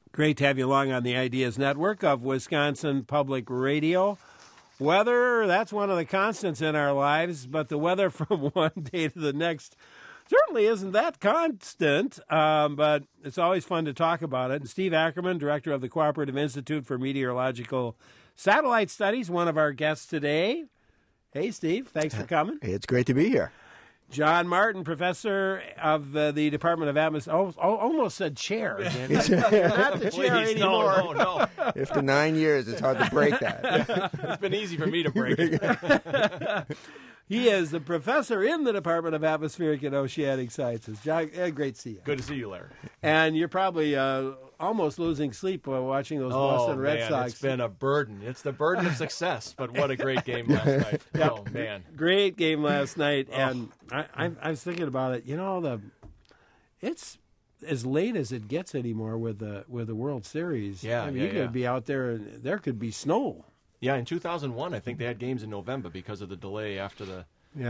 Great to have you along on the Ideas Network of Wisconsin Public Radio. Weather, that's one of the constants in our lives, but the weather from one day to the next certainly isn't that constant, but it's always fun to talk about it. And Steve Ackerman, director of the Cooperative Institute for Meteorological Satellite Studies, one of our guests today. Hey, Steve, thanks for coming. It's great to be here. John Martin, professor of the Department of Atmosphere. Almost said chair. Not the chair anymore. No. After 9 years, it's hard to break that. It's been easy for me to break it. He is the professor in the Department of Atmospheric and Oceanic Sciences. John, great to see you. Good to see you, Larry. And you're probably almost losing sleep while watching those Boston Red Sox. It's been a burden. It's the burden of success, but what a great game last night. Yep. Oh, man. Great game last night. And I was thinking about it. You know, it's as late as it gets anymore with the World Series. Yeah, I mean, you could be out there and there could be snow. Yeah, in 2001, I think they had games in November because of the delay after the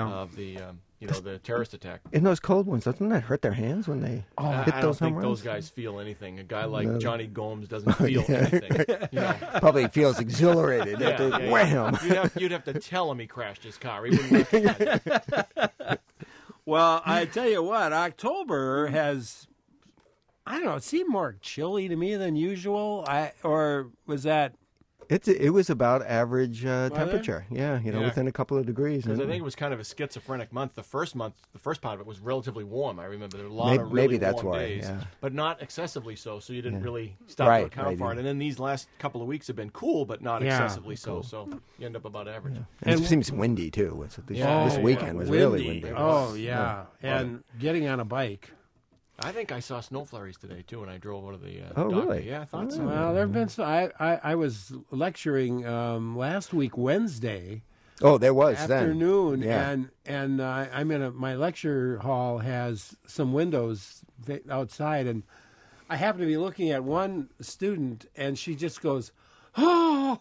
terrorist attack. In those cold ones, doesn't that hurt their hands when they hit I don't those think home those runs? guys feel anything. A guy like Johnny Gomes doesn't feel anything. You know? Probably feels exhilarated after wham. You'd have to tell him he crashed his car. He wouldn't recognize it. Well, I tell you what, October has, I don't know, it seemed more chilly to me than usual. Or was that? It was about average temperature. Yeah, within a couple of degrees. Because I think it was kind of a schizophrenic month. The first part of it was relatively warm. I remember there were a lot of really warm days, but not excessively so. So you didn't really stop to account for it. And then these last couple of weeks have been cool, but not excessively so. So you end up about average. Yeah. And it seems windy too. This weekend was really windy. Oh yeah, and getting on a bike. I think I saw snow flurries today, too, when I drove over to the Oh, dock. really? Yeah, I thought so. Well, there have been some. I was lecturing last week, Wednesday. Oh, there was afternoon, then. Yeah. and I'm in my lecture hall has some windows outside, and I happen to be looking at one student, and she just goes, "Oh!"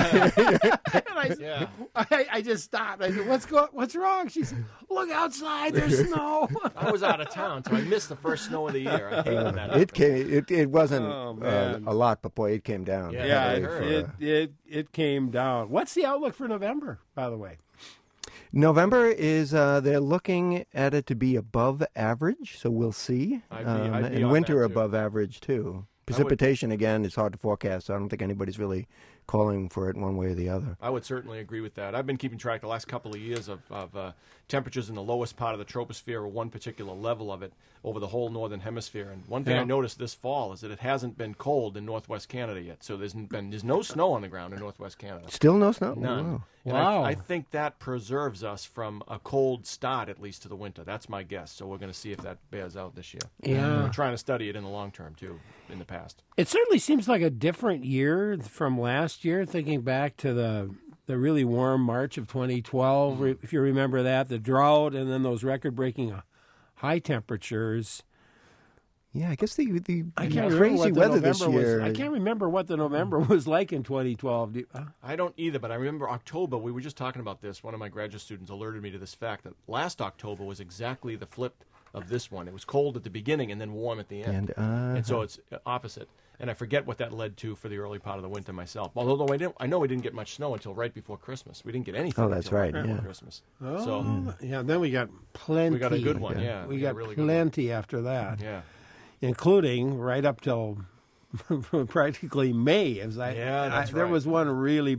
and I just stopped. I said, "What's wrong?" She said, "Look outside. There's snow." I was out of town, so I missed the first snow of the year. I hate when that happens. It wasn't a lot, but boy, it came down. Yeah, I heard. It came down. What's the outlook for November, by the way? November is they're looking at it to be above average, so we'll see. I'd be and on winter that, too. above average too. Precipitation again is hard to forecast. So I don't think anybody's really calling for it one way or the other. I would certainly agree with that. I've been keeping track the last couple of years of temperatures in the lowest part of the troposphere, or one particular level of it, over the whole northern hemisphere. And one thing I noticed this fall is that it hasn't been cold in northwest Canada yet. So there's no snow on the ground in northwest Canada. Still no snow? None. Wow. I think that preserves us from a cold start, at least to the winter. That's my guess. So we're going to see if that bears out this year. Yeah. We're trying to study it in the long term, too, in the past. It certainly seems like a different year from last year, thinking back to the really warm March of 2012, if you remember that, the drought, and then those record-breaking high temperatures. Yeah, I guess the I can't crazy remember weather this year. I can't remember what the November was like in 2012. I don't either, but I remember October. We were just talking about this. One of my graduate students alerted me to this fact that last October was exactly the flip of this one. It was cold at the beginning and then warm at the end. And so it's opposite. And I forget what that led to for the early part of the winter myself. Although I know we didn't get much snow until right before Christmas. We didn't get anything until right before Christmas. Oh, so, yeah, then we got plenty. We got a good one, yeah. We got really plenty after that. Yeah. Including right up till practically May. That's right. There was one really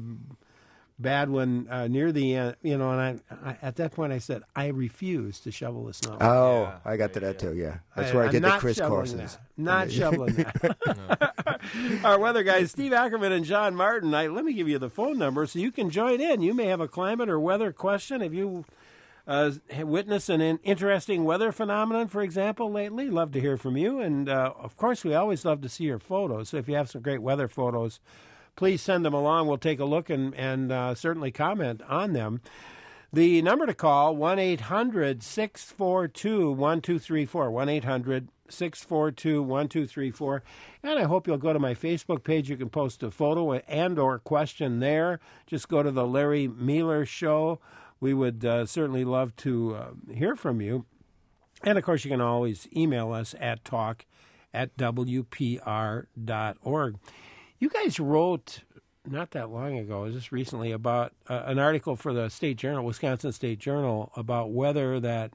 bad one near the end, and I at that point I said, I refuse to shovel the snow. Oh, I got to that too, yeah. That's where I did the crisscrosses. Not shoveling that. Our weather guys, Steve Ackerman and John Martin. Let me give you the phone number so you can join in. You may have a climate or weather question. If you witness an interesting weather phenomenon, for example, lately, love to hear from you. And, of course, we always love to see your photos. So if you have some great weather photos, please send them along. We'll take a look and certainly comment on them. The number to call, 1-800-642-1234, 1-800-642-1234. And I hope you'll go to my Facebook page. You can post a photo and or question there. Just go to the Larry Mealer Show. We would certainly love to hear from you. And, of course, you can always email us at talk at WPR.org. You guys wrote not that long ago, just recently, about an article for the State Journal, Wisconsin State Journal, about whether that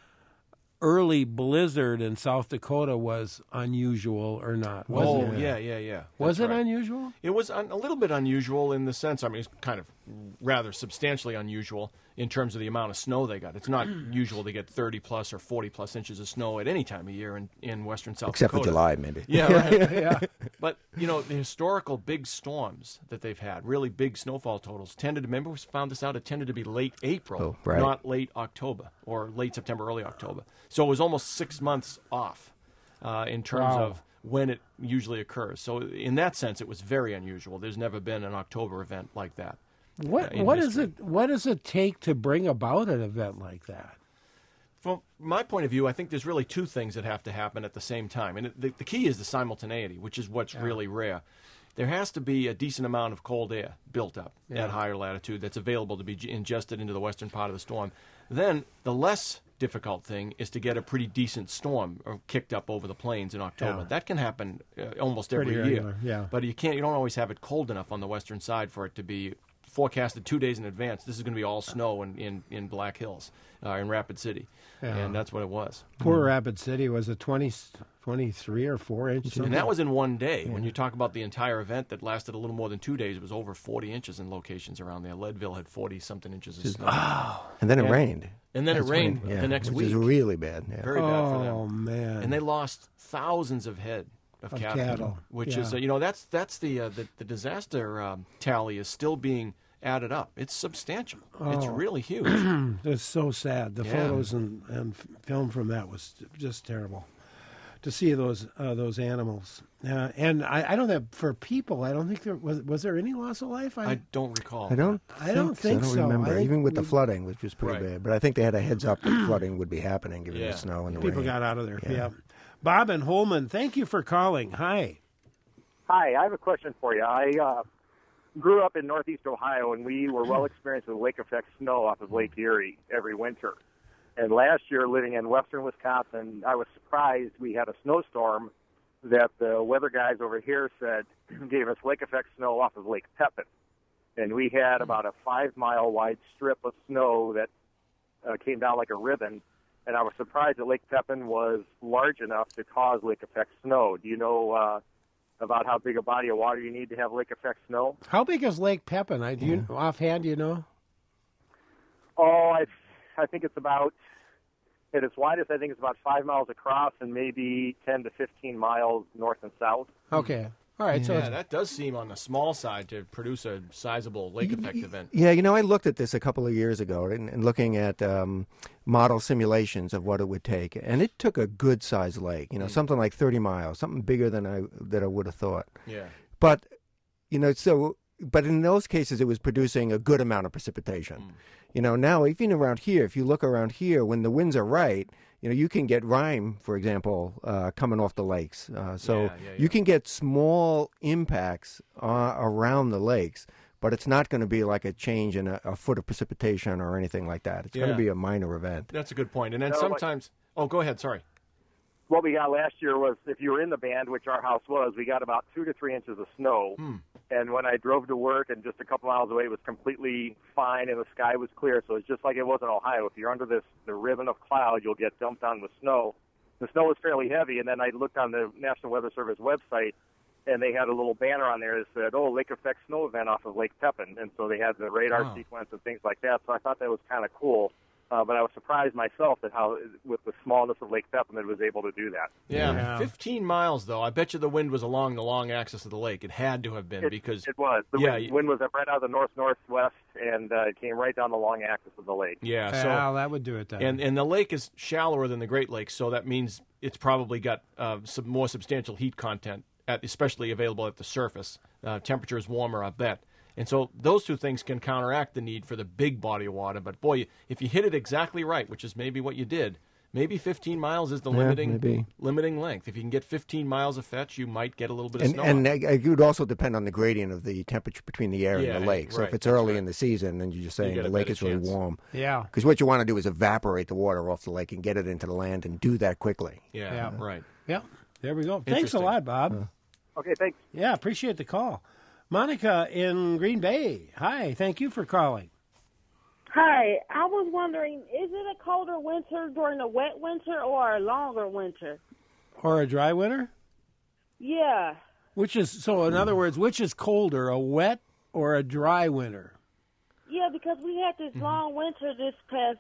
early blizzard in South Dakota was unusual or not. Yeah. Was it unusual? It was a little bit unusual in the sense, I mean, it's kind of rather substantially unusual in terms of the amount of snow they got. It's not usual to get 30-plus or 40-plus inches of snow at any time of year in western South Dakota. Except for July, maybe. Yeah, right. Yeah. But, the historical big storms that they've had, really big snowfall totals, remember we found this out, it tended to be late April, not late October, or late September, early October. So it was almost 6 months off in terms of when it usually occurs. So in that sense, it was very unusual. There's never been an October event like that. What does it take to bring about an event like that? From my point of view, I think there's really two things that have to happen at the same time. And the key is the simultaneity, which is what's really rare. There has to be a decent amount of cold air built up at higher latitude that's available to be ingested into the western part of the storm. Then the less difficult thing is to get a pretty decent storm kicked up over the plains in October. Yeah. That can happen almost every year. Yeah. But you don't always have it cold enough on the western side for it to be forecasted 2 days in advance. This is going to be all snow in Black Hills, in Rapid City. Yeah. And that's what it was. Poor Rapid City. Was it 23 or 4 inches? And that was in one day. Yeah. When you talk about the entire event that lasted a little more than 2 days, it was over 40 inches in locations around there. Leadville had 40-something inches of snow. And then it rained. And then it rained the next week. Which is really bad. Yeah. Very bad for them. Oh, man. And they lost thousands of head of cattle. Which is, that's the disaster tally is still being added up. It's substantial. It's really huge. It's so sad. The photos and film from that was just terrible. To see those animals, and I don't have for people. I don't think there was there any loss of life. I don't recall. I don't think so. I don't remember. Even with the flooding, which was pretty bad. But I think they had a heads up that flooding would be happening given the snow and the rain. People got out of there. Yeah. Bob and Holman, thank you for calling. Hi. Hi, I have a question for you. I grew up in northeast Ohio, and we were well experienced with lake effect snow off of Lake Erie every winter. And last year, living in western Wisconsin, I was surprised we had a snowstorm that the weather guys over here said gave us lake effect snow off of Lake Pepin. And we had about a 5-mile wide strip of snow that came down like a ribbon. And I was surprised that Lake Pepin was large enough to cause lake effect snow. Do you know about how big a body of water you need to have lake effect snow? How big is Lake Pepin? Offhand, do you know? Oh, I think it's about, at its widest, I think it's about 5 miles across and maybe 10 to 15 miles north and south. Okay. All right. So that does seem on the small side to produce a sizable lake effect event. Yeah, I looked at this a couple of years ago and looking at model simulations of what it would take, and it took a good-sized lake, something like 30 miles, something bigger than I would have thought. Yeah. But, but in those cases, it was producing a good amount of precipitation. Now, even around here, if you look around here, when the winds are right, you can get rime, for example, coming off the lakes. You can get small impacts around the lakes, but it's not going to be like a change in a foot of precipitation or anything like that. It's going to be a minor event. That's a good point. And then sometimes... Oh, go ahead. Sorry. What we got last year was, if you were in the band, which our house was, we got about 2 to 3 inches of snow. And when I drove to work and just a couple miles away, it was completely fine and the sky was clear. So it's just like it was in Ohio. If you're under the ribbon of cloud, you'll get dumped on with snow. The snow was fairly heavy, and then I looked on the National Weather Service website, and they had a little banner on there that said, lake effect snow event off of Lake Pepin. And so they had the radar sequence and things like that. So I thought that was kind of cool. But I was surprised myself at how, with the smallness of Lake Pepin, it was able to do that. Yeah, 15 miles, though. I bet you the wind was along the long axis of the lake. It had to have been because... It was. The wind was right out of the north-northwest, and it came right down the long axis of the lake. Yeah, so that would do it then. And the lake is shallower than the Great Lakes, so that means it's probably got some more substantial heat content, especially available at the surface. Temperature is warmer, I bet. And so those two things can counteract the need for the big body of water. But, boy, if you hit it exactly right, which is maybe what you did, maybe 15 miles is the limiting length. If you can get 15 miles of fetch, you might get a little bit of snow. And it would also depend on the gradient of the temperature between the air and the lake. So if it's early in the season, then you're just saying the lake is really warm. Yeah. Because what you want to do is evaporate the water off the lake and get it into the land and do that quickly. Yeah. Right. Yeah. There we go. Thanks a lot, Bob. Okay, thanks. Yeah, appreciate the call. Monica in Green Bay. Hi, thank you for calling. Hi, I was wondering, is it a colder winter during a wet winter or a longer winter? Or a dry winter? Yeah. In other words, which is colder, a wet or a dry winter? Yeah, because we had this long winter this past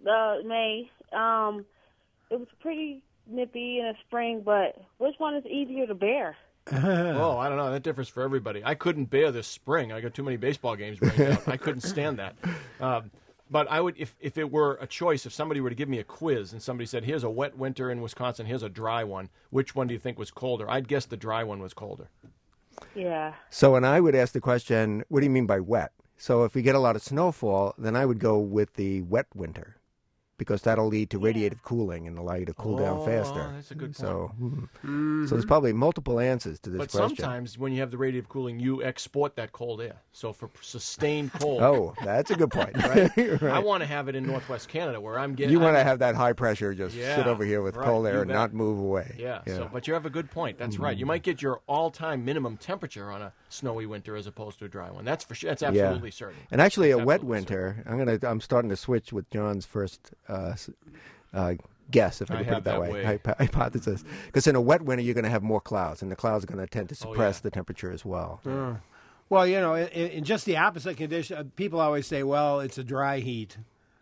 May. It was pretty nippy in the spring, but which one is easier to bear? Oh, I don't know. That differs for everybody. I couldn't bear this spring. I got too many baseball games rained out. I couldn't stand that. But I would, if it were a choice, if somebody were to give me a quiz and somebody said, here's a wet winter in Wisconsin, here's a dry one, which one do you think was colder? I'd guess the dry one was colder. Yeah. So, and I would ask the question, what do you mean by wet? So if we get a lot of snowfall, then I would go with the wet winter, because that'll lead to radiative cooling and allow you to cool down faster. That's a good point. So, so there's probably multiple answers to this question. But sometimes when you have the radiative cooling, you export that cold air. So for sustained cold. Oh, that's a good point. Right? Right. I want to have it in Northwest Canada where I'm getting. You want to have that high pressure, just sit over here with right, cold air and not move away. Yeah. So, but you have a good point. That's right. You might get your all-time minimum temperature on a snowy winter as opposed to a dry one. That's for sure. That's absolutely certain. And actually, That's a wet winter. I'm starting to switch with John's first guess, if I can put it that way. Hypothesis. Because in a wet winter, you're going to have more clouds, and the clouds are going to tend to suppress the temperature as well. Well, in just the opposite condition, people always say, well, it's a dry heat.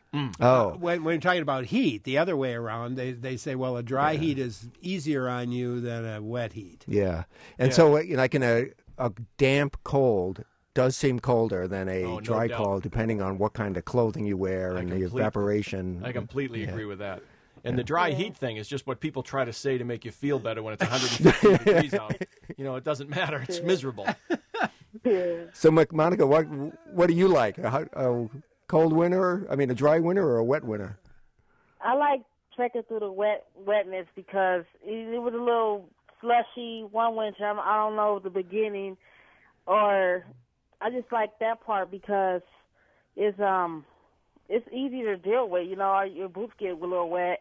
When you're talking about heat, the other way around, they say, well, a dry heat is easier on you than a wet heat. Yeah. And so, like in a damp cold does seem colder than a dry cold, depending on what kind of clothing you wear and the evaporation. I completely agree with that. And the dry heat thing is just what people try to say to make you feel better when it's 150 degrees out. It doesn't matter. It's miserable. So, Monica, what do you like? A cold winter? I mean, a dry winter or a wet winter? I like trekking through the wetness because it was a little slushy one winter. I don't know the beginning, or I just like that part because it's easy to deal with. Your boots get a little wet,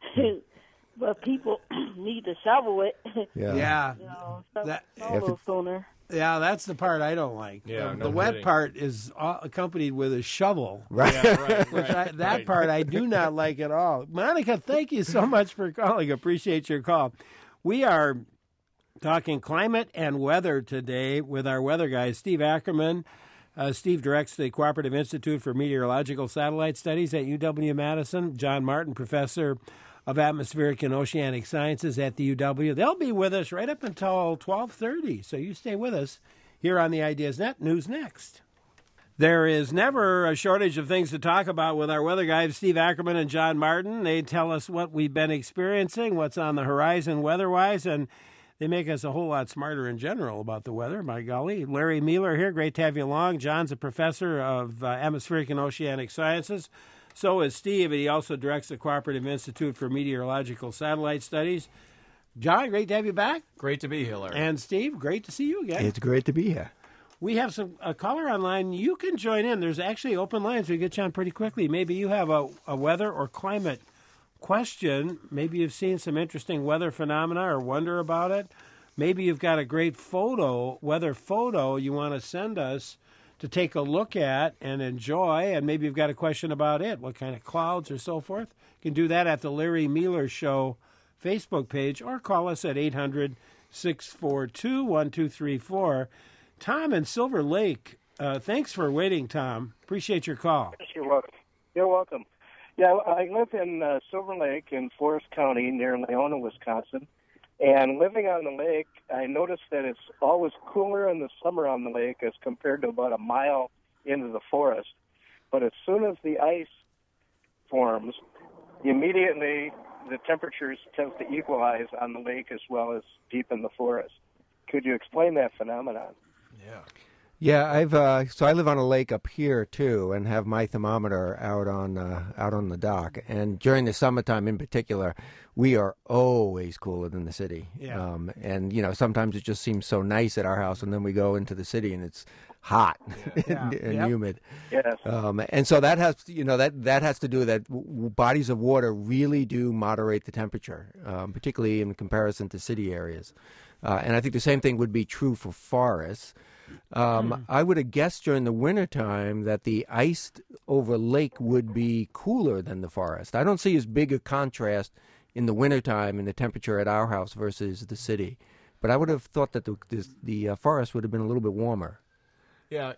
but people need to shovel it. Yeah. A little sooner. Yeah, that's the part I don't like. Yeah, the wet part is accompanied with a shovel. Right. Yeah, right. That part I do not like at all. Monica, thank you so much for calling. Appreciate your call. We are talking climate and weather today with our weather guy, Steve Ackerman. Steve directs the Cooperative Institute for Meteorological Satellite Studies at UW-Madison. John Martin, professor of Atmospheric and Oceanic Sciences at the UW. They'll be with us right up until 12:30, so you stay with us here on the Ideas Net. News next. There is never a shortage of things to talk about with our weather guys, Steve Ackerman and John Martin. They tell us what we've been experiencing, what's on the horizon weather-wise, and they make us a whole lot smarter in general about the weather, by golly. Larry Mueller here. Great to have you along. John's a professor of Atmospheric and Oceanic Sciences. So is Steve, and he also directs the Cooperative Institute for Meteorological Satellite Studies. John, great to have you back. Great to be here, Larry. And Steve, great to see you again. It's great to be here. We have a caller online. You can join in. There's actually open lines. We get you on pretty quickly. Maybe you have a weather or climate question. Maybe you've seen some interesting weather phenomena or wonder about it. Maybe you've got a great weather photo you want to send us to take a look at and enjoy, and maybe you've got a question about it, what kind of clouds or so forth. You can do that at the Larry Mueller Show Facebook page or call us at 800-642-1234. Tom in Silver Lake, thanks for waiting, Tom. Appreciate your call. You're welcome. You're welcome. Yeah, I live in Silver Lake in Forest County near Leona, Wisconsin. And living on the lake, I noticed that it's always cooler in the summer on the lake as compared to about a mile into the forest. But as soon as the ice forms, immediately the temperatures tend to equalize on the lake as well as deep in the forest. Could you explain that phenomenon? Yeah. Yeah, so I live on a lake up here too, and have my thermometer out on the dock. And during the summertime, in particular, we are always cooler than the city. Yeah. And sometimes it just seems so nice at our house, and then we go into the city and it's hot and humid. Yes. And so that has that has to do with that bodies of water really do moderate the temperature, particularly in comparison to city areas. And I think the same thing would be true for forests. I would have guessed during the wintertime that the ice over lake would be cooler than the forest. I don't see as big a contrast in the wintertime in the temperature at our house versus the city. But I would have thought that the forest would have been a little bit warmer. Yeah.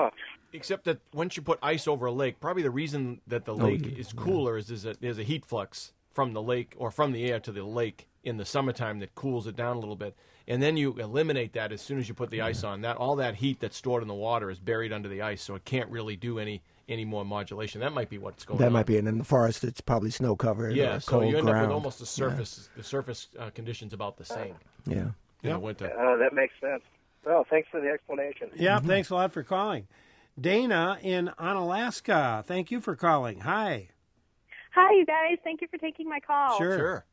Except that once you put ice over a lake, probably the reason that the lake is cooler is that there's a heat flux from the lake or from the air to the lake in the summertime that cools it down a little bit. And then you eliminate that as soon as you put the ice on. All that heat that's stored in the water is buried under the ice, so it can't really do any more modulation. That might be what's going on. That might be, and in the forest, it's probably snow covered. Yeah, or so cold you end ground. up with almost the surface conditions about the same. Yeah. In the winter. That makes sense. Well, thanks for the explanation. Yeah, thanks a lot for calling. Dana in Onalaska, thank you for calling. Hi. Hi, you guys. Thank you for taking my call. Sure.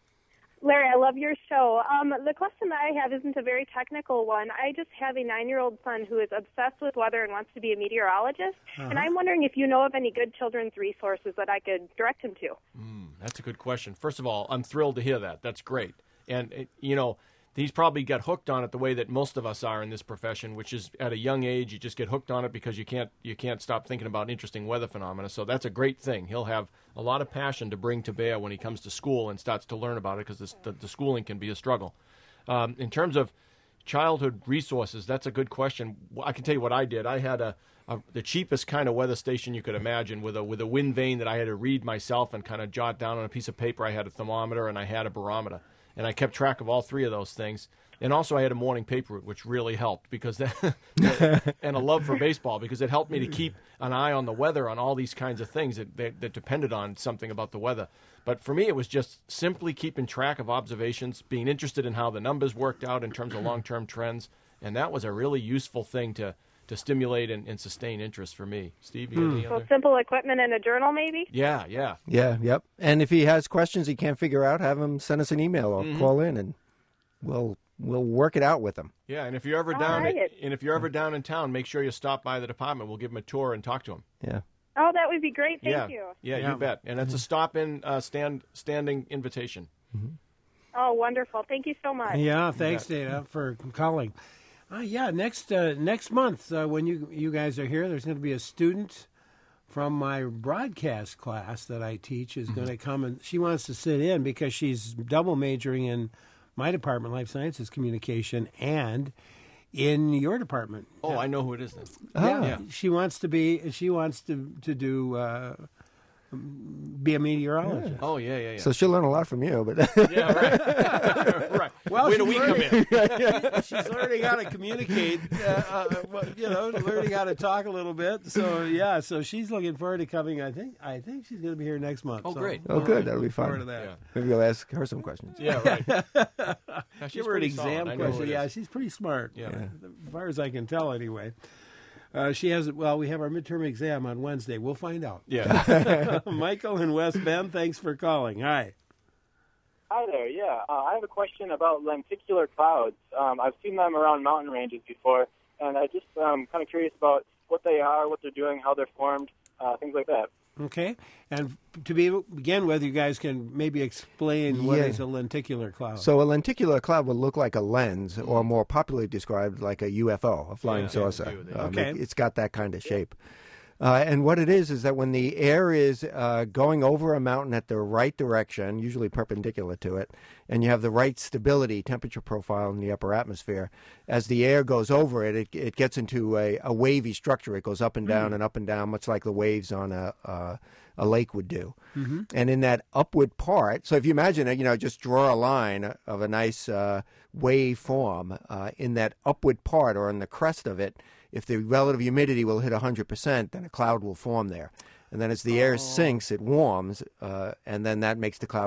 Larry, I love your show. The question that I have isn't a very technical one. I just have a 9-year-old son who is obsessed with weather and wants to be a meteorologist, and I'm wondering if you know of any good children's resources that I could direct him to. That's a good question. First of all, I'm thrilled to hear that. That's great. And, he's probably got hooked on it the way that most of us are in this profession, which is at a young age, you just get hooked on it because you can't stop thinking about interesting weather phenomena. So that's a great thing. He'll have a lot of passion to bring to bear when he comes to school and starts to learn about it because the schooling can be a struggle. In terms of childhood resources, that's a good question. I can tell you what I did. I had the cheapest kind of weather station you could imagine with a wind vane that I had to read myself and kind of jot down on a piece of paper. I had a thermometer and I had a barometer. And I kept track of all three of those things. And also I had a morning paper route, which really helped because and a love for baseball because it helped me to keep an eye on the weather on all these kinds of things that depended on something about the weather. But for me, it was just simply keeping track of observations, being interested in how the numbers worked out in terms of long-term trends. And that was a really useful thing to stimulate and sustain interest for me. Steve, you have any other? Simple equipment and a journal, maybe? Yeah. Yep. And if he has questions he can't figure out, have him send us an email or call in, and we'll work it out with him. Yeah, and if you're ever down in town, make sure you stop by the department. We'll give him a tour and talk to him. Yeah. Oh, that would be great. Thank you. Yeah, you bet. And it's a stop-in standing invitation. Oh, wonderful. Thank you so much. Yeah, thanks, Dana, for calling. Next month when you guys are here, there's going to be a student from my broadcast class that I teach is going to come, and she wants to sit in because she's double majoring in my department, Life Sciences Communication, and in your department. Oh, I know who it is then. Yeah. She wants to be a meteorologist. Oh, yeah. So she'll learn a lot from you, but yeah, right. Right. Well, where do we come in? She's learning how to communicate, learning how to talk a little bit. So so she's looking forward to coming. I think she's going to be here next month. Oh, great. Oh, good. That'll be fun. Forward to that. Yeah. Maybe we'll ask her some questions. Yeah, right. Yeah, Give her an exam question. Yeah, she's pretty smart. Yeah. As far as I can tell, anyway. She has. Well, we have our midterm exam on Wednesday. We'll find out. Yeah. Michael in West Bend, thanks for calling. Hi. Hi there. Yeah, I have a question about lenticular clouds. I've seen them around mountain ranges before, and I just kind of curious about what they are, what they're doing, how they're formed, things like that. Okay. And to begin with, you guys can maybe explain what is a lenticular cloud. So a lenticular cloud will look like a lens, or more popularly described like a UFO, a flying saucer. Okay. It's got that kind of shape. And what it is that when the air is going over a mountain at the right direction, usually perpendicular to it, and you have the right stability, temperature profile in the upper atmosphere, as the air goes over it, it gets into a wavy structure. It goes up and down, much like the waves on a lake would do. Mm-hmm. And in that upward part, so if you imagine, just draw a line of a nice wave form in that upward part or in the crest of it. If the relative humidity will hit 100%, then a cloud will form there. And then as the air sinks, it warms, and then that makes the cloud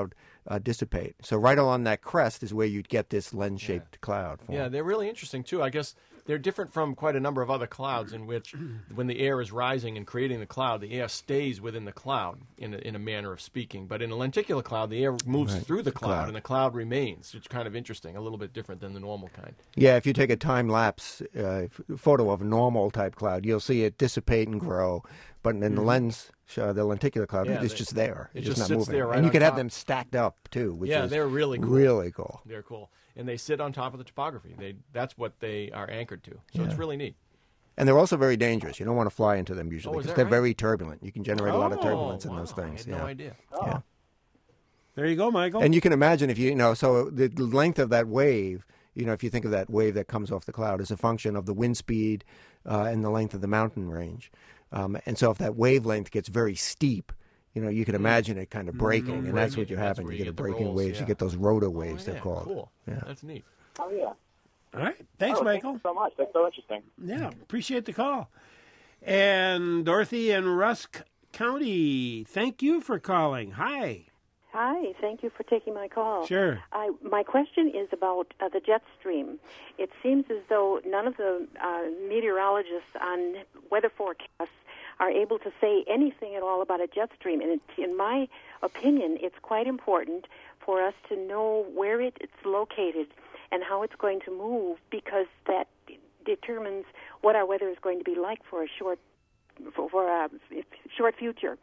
dissipate. So right along that crest is where you'd get this lens-shaped cloud form. Yeah, they're really interesting, too. I guess they're different from quite a number of other clouds in which when the air is rising and creating the cloud, the air stays within the cloud in a manner of speaking. But in a lenticular cloud, the air moves through the cloud, and the cloud remains. It's kind of interesting, a little bit different than the normal kind. Yeah, if you take a time-lapse photo of a normal-type cloud, you'll see it dissipate and grow. But in the lens, the lenticular cloud, it's just there. It just just not sits moving. there right and you on could have top. them stacked up, too, which is they're really cool. Really cool. They're cool. And they sit on top of the topography. That's what they are anchored to. So it's really neat. And they're also very dangerous. You don't want to fly into them usually because they're right? very turbulent. You can generate a lot of turbulence in those things. I had no idea. Yeah. There you go, Michael. And you can imagine if so the length of that wave, if you think of that wave that comes off the cloud is a function of the wind speed and the length of the mountain range. And so if that wavelength gets very steep, you can imagine it kind of breaking, and that's what you have. You get a breaking waves. You get those rotor waves, they're called. Cool. Yeah. That's neat. Oh, yeah. All right. Thanks, Michael. Thank you so much. That's so interesting. Yeah, appreciate the call. And Dorothy in Rusk County, thank you for calling. Hi. Hi, thank you for taking my call. Sure. My question is about the jet stream. It seems as though none of the meteorologists on weather forecasts are able to say anything at all about a jet stream. And in my opinion, it's quite important for us to know where it's located and how it's going to move, because that determines what our weather is going to be like for a short future.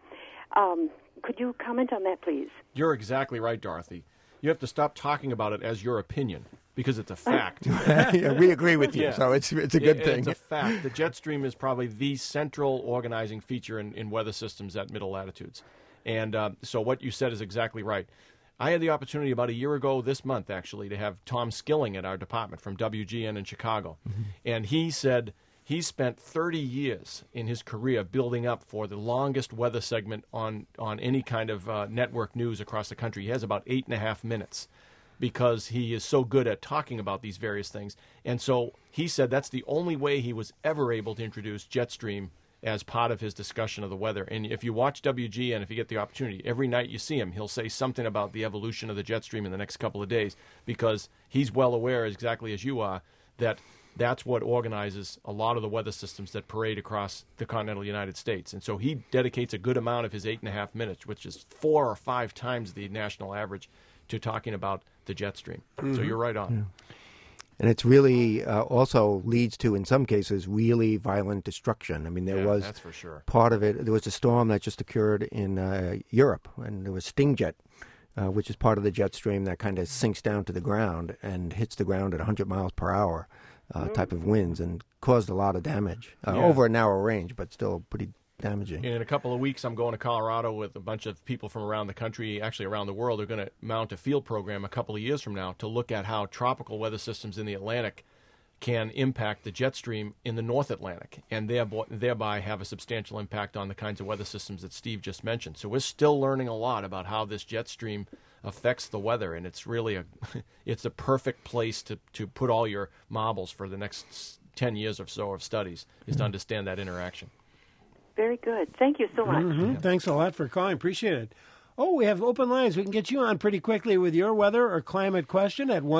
Could you comment on that, please? You're exactly right, Dorothy. You have to stop talking about it as your opinion, because it's a fact. Yeah, we agree with you, so it's a good thing. It's a fact. The jet stream is probably the central organizing feature in weather systems at middle latitudes. And so what you said is exactly right. I had the opportunity about a year ago this month, actually, to have Tom Skilling at our department from WGN in Chicago. Mm-hmm. And he said he spent 30 years in his career building up for the longest weather segment on any kind of network news across the country. He has about 8.5 minutes because he is so good at talking about these various things. And so he said that's the only way he was ever able to introduce Jetstream as part of his discussion of the weather. And if you watch WGN, if you get the opportunity, every night you see him, he'll say something about the evolution of the jet stream in the next couple of days, because he's well aware, exactly as you are, that that's what organizes a lot of the weather systems that parade across the continental United States. And so he dedicates a good amount of his 8.5 minutes, which is 4 or 5 times the national average, to talking about the jet stream. Mm-hmm. So you're right on. Yeah. And it's really also leads to, in some cases, really violent destruction. I mean, there was that's for sure. Part of it. There was a storm that just occurred in Europe, and there was Stingjet, which is part of the jet stream that kind of sinks down to the ground and hits the ground at 100 miles per hour type of winds, and caused a lot of damage over a narrow range, but still pretty damaging. In a couple of weeks, I'm going to Colorado with a bunch of people from around the country, actually around the world. They're going to mount a field program a couple of years from now to look at how tropical weather systems in the Atlantic can impact the jet stream in the North Atlantic, and thereby have a substantial impact on the kinds of weather systems that Steve just mentioned. So we're still learning a lot about how this jet stream affects the weather, and it's really it's a perfect place to put all your marbles for the next 10 years or so of studies, is to understand that interaction. Very good. Thank you so much. Mm-hmm. Yeah. Thanks a lot for calling. Appreciate it. Oh, we have open lines. We can get you on pretty quickly with your weather or climate question at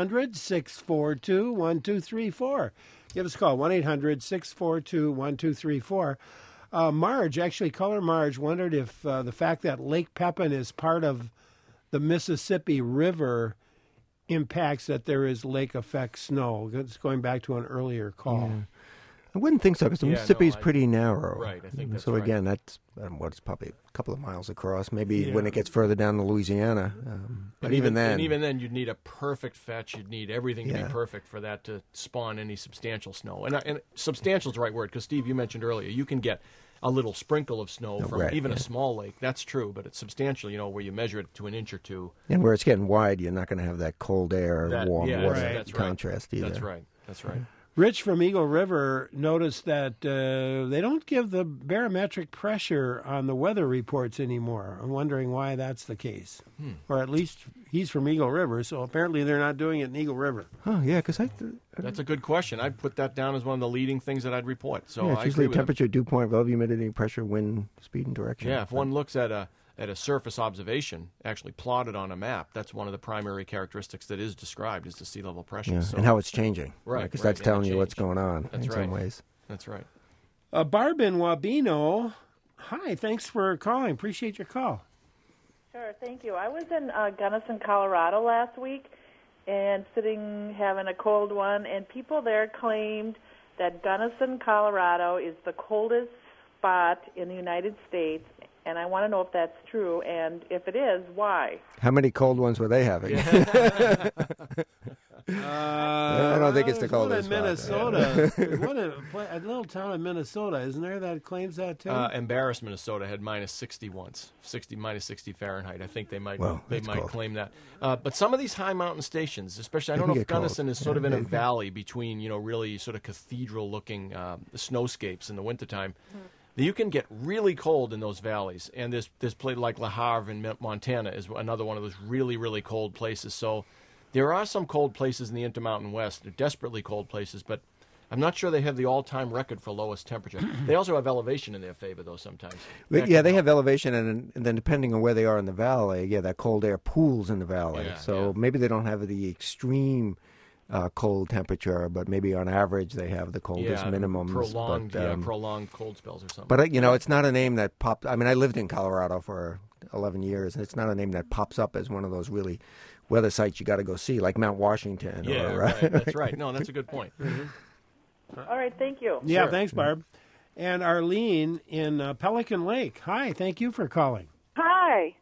1-800-642-1234. Give us a call, 1-800-642-1234. Marge, actually, caller Marge, wondered if the fact that Lake Pepin is part of the Mississippi River impacts that there is lake effect snow. It's going back to an earlier call. Yeah. I wouldn't think so, because the Mississippi is pretty narrow. Right, I think that's so right. Again, that's it's probably a couple of miles across. Maybe when it gets further down to Louisiana. But even then, you'd need a perfect fetch. You'd need everything to be perfect for that to spawn any substantial snow. And substantial is the right word, because Steve, you mentioned earlier, you can get a little sprinkle of snow from even a small lake. That's true, but it's substantial, where you measure it to an inch or two. And where it's getting wide, you're not going to have that cold air, warm water contrast either. That's right. Rich from Eagle River noticed that they don't give the barometric pressure on the weather reports anymore. I'm wondering why that's the case. Or at least he's from Eagle River, so apparently they're not doing it in Eagle River. Oh, yeah, because that's a good question. I'd put that down as one of the leading things that I'd report. So it's usually temperature, dew point, relative humidity, pressure, wind, speed, and direction. Yeah, if one looks at at a surface observation, actually plotted on a map, that's one of the primary characteristics that is described is the sea level pressure. Yeah, So, and how it's changing. Right, Because right, that's telling you what's change. going on That's in right. some ways. That's right. Barb in Wabeno. Hi, thanks for calling. Appreciate your call. Sure, thank you. I was in Gunnison, Colorado last week and having a cold one, and people there claimed that Gunnison, Colorado is the coldest spot in the United States, and I want to know if that's true, and if it is, why? How many cold ones were they having? I don't think it's the coldest one in Minnesota. A little town in Minnesota, isn't there, that claims that too? Embarrass, Minnesota had minus 60 once, minus 60 Fahrenheit. I think they might cold. claim that. But some of these high mountain stations, especially, I don't know if Gunnison is sort of in a valley between, really sort of cathedral-looking snowscapes in the wintertime. You can get really cold in those valleys, and this place like Le Havre in Montana is another one of those really, really cold places. So there are some cold places in the Intermountain West. They're desperately cold places, but I'm not sure they have the all-time record for lowest temperature. They also have elevation in their favor, though, sometimes. Yeah, they have elevation, and then depending on where they are in the valley, that cold air pools in the valley. Maybe they don't have the extreme cold temperature, but maybe on average they have the coldest minimums. Prolonged cold spells or something. But, it's not a name that popped. I mean, I lived in Colorado for 11 years, and it's not a name that pops up as one of those really weather sites you got to go see, like Mount Washington. Yeah, right. That's right. No, that's a good point. All right, thank you. Yeah, Sure. thanks, Barb. And Arlene in Pelican Lake. Hi, thank you for calling. Hi.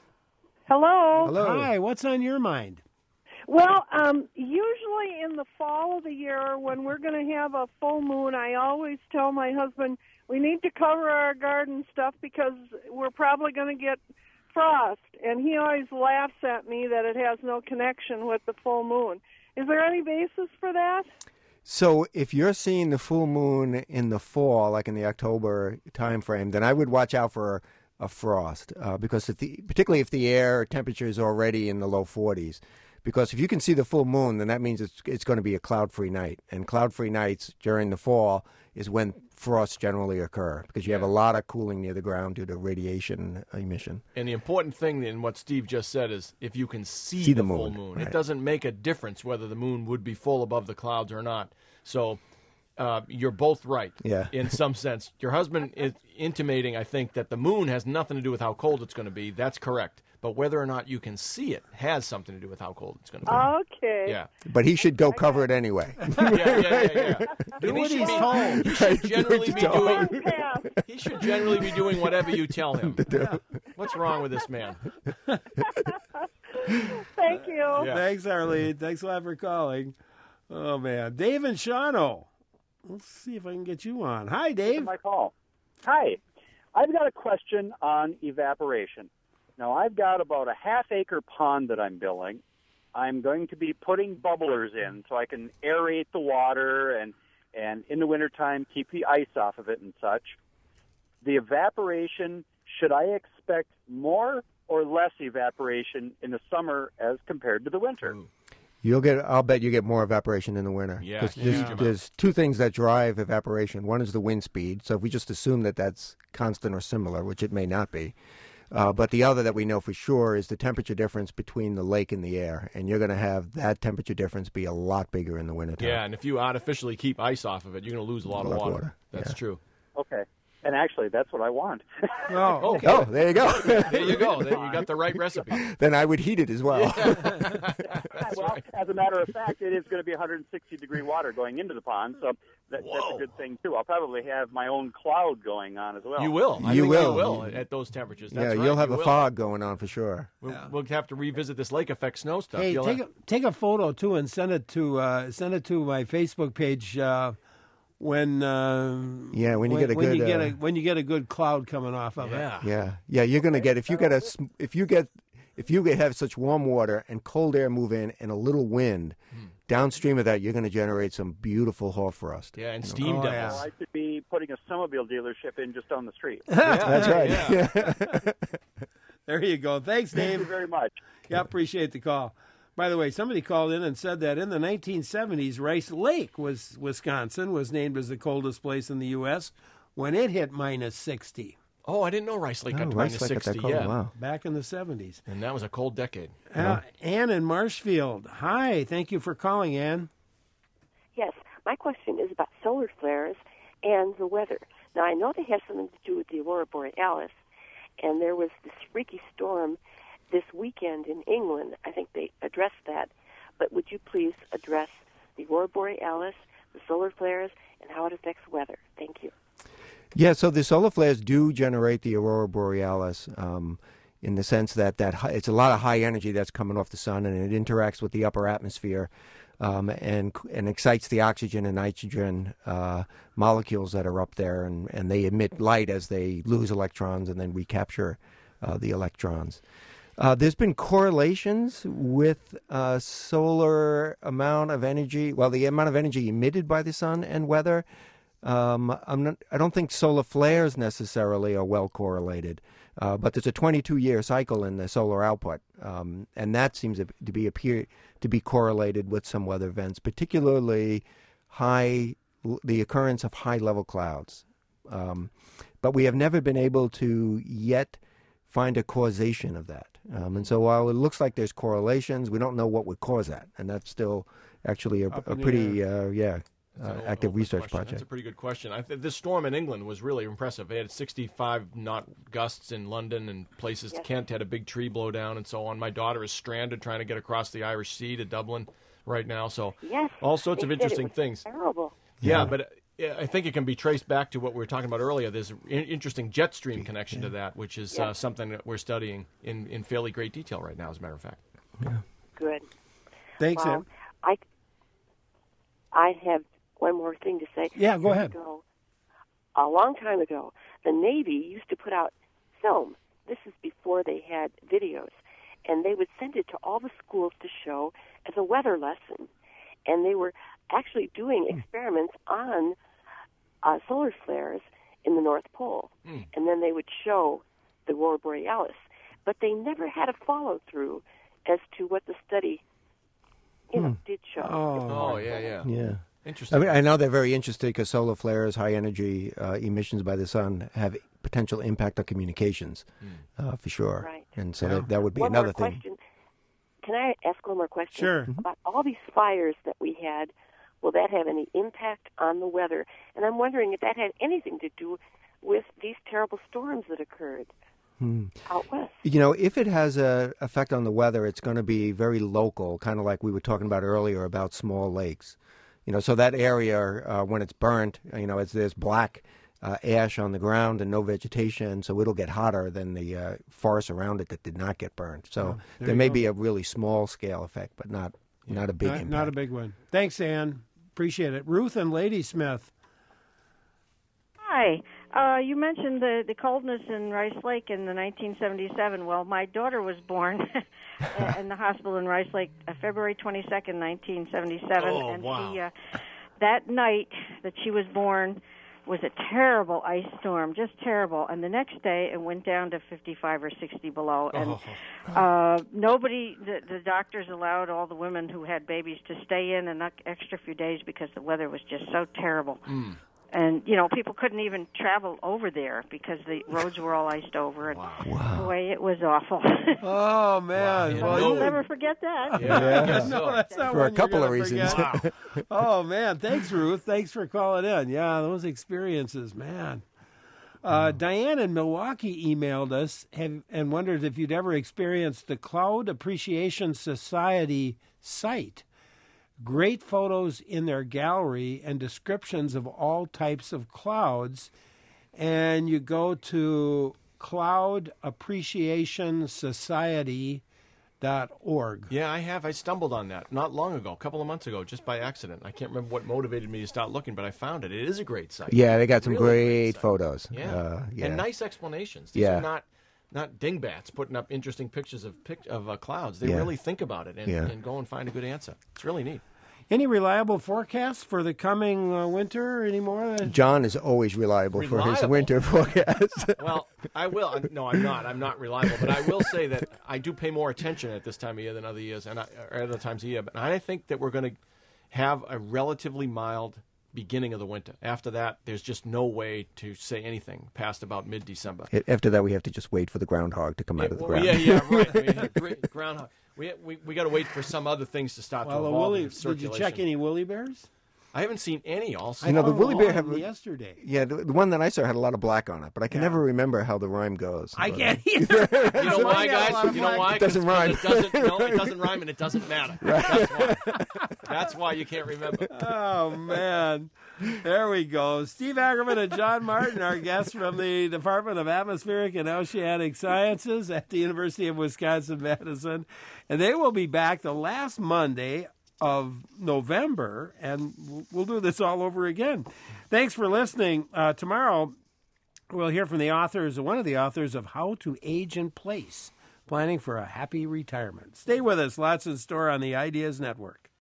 Hello. Hello. Hi, what's on your mind? Well, usually in the fall of the year when we're going to have a full moon, I always tell my husband we need to cover our garden stuff because we're probably going to get frost. And he always laughs at me that it has no connection with the full moon. Is there any basis for that? So if you're seeing the full moon in the fall, like in the October time frame, then I would watch out for a frost because particularly if the air temperature is already in the low 40s. Because if you can see the full moon, then that means it's going to be a cloud-free night. And cloud-free nights during the fall is when frosts generally occur because you have a lot of cooling near the ground due to radiation emission. And the important thing in what Steve just said is if you can see the full moon. Right. It doesn't make a difference whether the moon would be full above the clouds or not. So you're both right in some sense. Your husband is intimating, I think, that the moon has nothing to do with how cold it's going to be. That's correct. But whether or not you can see it has something to do with how cold it's going to be. Okay. Yeah. But he should go cover it anyway. Yeah. Do what he's told. He should generally be doing whatever you tell him. What's wrong with this man? Thank you. Yeah. Thanks, Arlene. Thanks a lot for calling. Oh, man. Dave and Shawano. Let's see if I can get you on. Hi, Dave. My call. Hi. I've got a question on evaporation. Now, I've got about a half-acre pond that I'm building. I'm going to be putting bubblers in so I can aerate the water and in the wintertime keep the ice off of it and such. The evaporation, should I expect more or less evaporation in the summer as compared to the winter? I'll bet you get more evaporation in the winter. Yeah, because there's two things that drive evaporation. One is the wind speed. So if we just assume that that's constant or similar, which it may not be, but the other that we know for sure is the temperature difference between the lake and the air. And you're going to have that temperature difference be a lot bigger in the wintertime. Yeah, and if you artificially keep ice off of it, you're going to lose a lot of water. That's true. Okay. And actually, that's what I want. Oh, okay. Oh, there you go. There you go. Then you got the right recipe. Then I would heat it as well. Well, as a matter of fact, it is going to be 160-degree water going into the pond, so that's a good thing, too. I'll probably have my own cloud going on as well. You will. I think you will at those temperatures. That's right, you'll have a fog going on for sure. We'll have to revisit this lake effect snow stuff. Hey, take a photo, too, and send it to my Facebook page when you get a good cloud coming off of it. Yeah. You're going to get if you have such warm water and cold air move in and a little wind, downstream of that you're going to generate some beautiful hoarfrost. Yeah, and steam devils. Well, I could be putting a snowmobile dealership in just down the street. That's right. There you go. Thanks, Dave. Thank you very much. Yeah, appreciate the call. By the way, somebody called in and said that in the 1970s, Rice Lake, Wisconsin, was named as the coldest place in the U.S. when it hit minus 60. Oh, I didn't know Rice Lake got to Rice minus Lake got that 60. cold. Yeah, Wow. Back in the 70s. And that was a cold decade. Ann in Marshfield. Hi, thank you for calling, Ann. Yes, my question is about solar flares and the weather. Now, I know they have something to do with the Aurora Borealis, and there was this freaky storm this weekend in England. I think they addressed that. But would you please address the Aurora Borealis, the solar flares, and how it affects weather? Thank you. Yeah, so the solar flares do generate the Aurora Borealis in the sense that it's a lot of high energy that's coming off the sun, and it interacts with the upper atmosphere and excites the oxygen and nitrogen molecules that are up there, and they emit light as they lose electrons, and then recapture the electrons. There's been correlations with solar amount of energy, the amount of energy emitted by the sun and weather. I don't think solar flares necessarily are well correlated, but there's a 22-year cycle in the solar output, and that seems to be correlated with some weather events, particularly the occurrence of high-level clouds. But we have never been able to yet find a causation of that. And so while it looks like there's correlations, we don't know what would cause that, and that's still actually a pretty active research question. project. That's a pretty good question. This storm in England was really impressive. They had 65 knot gusts in London and places. Yes. Kent had a big tree blow down and so on. My daughter is stranded trying to get across the Irish Sea to Dublin right now. So yes, all sorts of interesting things. Terrible. Yeah, but I think it can be traced back to what we were talking about earlier. There's an interesting jet stream connection to that, which is something that we're studying in fairly great detail right now, as a matter of fact. Yeah. Good. Thanks, Ann. I have one more thing to say. Yeah, go ahead. A long time ago, the Navy used to put out film. This is before they had videos. And they would send it to all the schools to show as a weather lesson. And they were actually doing experiments on solar flares in the North Pole. And then they would show the Aurora Borealis. But they never had a follow-through as to what the study did show. Oh, yeah. Yeah. Interesting. I mean, I know they're very interested because solar flares, high energy emissions by the sun, have potential impact on communications, for sure. Right. And so that would be One another more thing. question. Can I ask one more question? Sure. About all these fires that we had, will that have any impact on the weather? And I'm wondering if that had anything to do with these terrible storms that occurred out west. You know, if it has an effect on the weather, it's going to be very local, kind of like we were talking about earlier about small lakes. You know, so that area, when it's burnt, there's black ash on the ground and no vegetation, so it'll get hotter than the forest around it that did not get burned. So there may be a really small scale effect, but not a big impact. Not a big one. Thanks, Ann. Appreciate it. Ruth and Ladysmith. Hi. You mentioned the coldness in Rice Lake in the 1977. Well, my daughter was born in the hospital in Rice Lake February 22nd, 1977. Oh, and wow. That night that she was born was a terrible ice storm, just terrible. And the next day it went down to 55 or 60 below. And nobody, the doctors allowed all the women who had babies to stay in an extra few days because the weather was just so terrible. And, people couldn't even travel over there because the roads were all iced over. And boy, it was awful. Oh, man. Wow. Well, you'll never forget that. No, that's not for a one couple you're of gonna reasons. forget. Oh, man. Thanks, Ruth. Thanks for calling in. Yeah, those experiences, man. Diane in Milwaukee emailed us and wondered if you'd ever experienced the Cloud Appreciation Society site. Great photos in their gallery and descriptions of all types of clouds. And you go to cloudappreciationsociety.org. Yeah, I have. I stumbled on that not long ago, a couple of months ago, just by accident. I can't remember what motivated me to start looking, but I found it. It is a great site. Yeah, they got some Really great photos. Yeah. And nice explanations. These Yeah. are not dingbats putting up interesting pictures of clouds. They really think about it and go and find a good answer. It's really neat. Any reliable forecasts for the coming winter anymore? John is always reliable for his winter forecast. Well, I will. No, I'm not. I'm not reliable. But I will say that I do pay more attention at this time of year than other years, or other times of year. But I think that we're going to have a relatively mild beginning of the winter. After that, there's just no way to say anything past about mid-December. After that, we have to just wait for the groundhog to come out of the ground. Yeah, right. Groundhog. We got to wait for some other things to start to evolve in circulation. Did you check any woolly bears? I haven't seen any. Also, the woolly bear have yesterday. Yeah, the one that I saw had a lot of black on it, but I can never remember how the rhyme goes. I can't either. You know why, guys? You know why? It doesn't rhyme. It doesn't rhyme, and it doesn't matter. Right. That's why you can't remember. Oh man, there we go. Steve Ackerman and John Martin, our guests from the Department of Atmospheric and Oceanic Sciences at the University of Wisconsin-Madison, and they will be back the last Monday of November, and we'll do this all over again. Thanks for listening. Tomorrow, we'll hear from one of the authors of How to Age in Place, Planning for a Happy Retirement. Stay with us. Lots in store on the Ideas Network.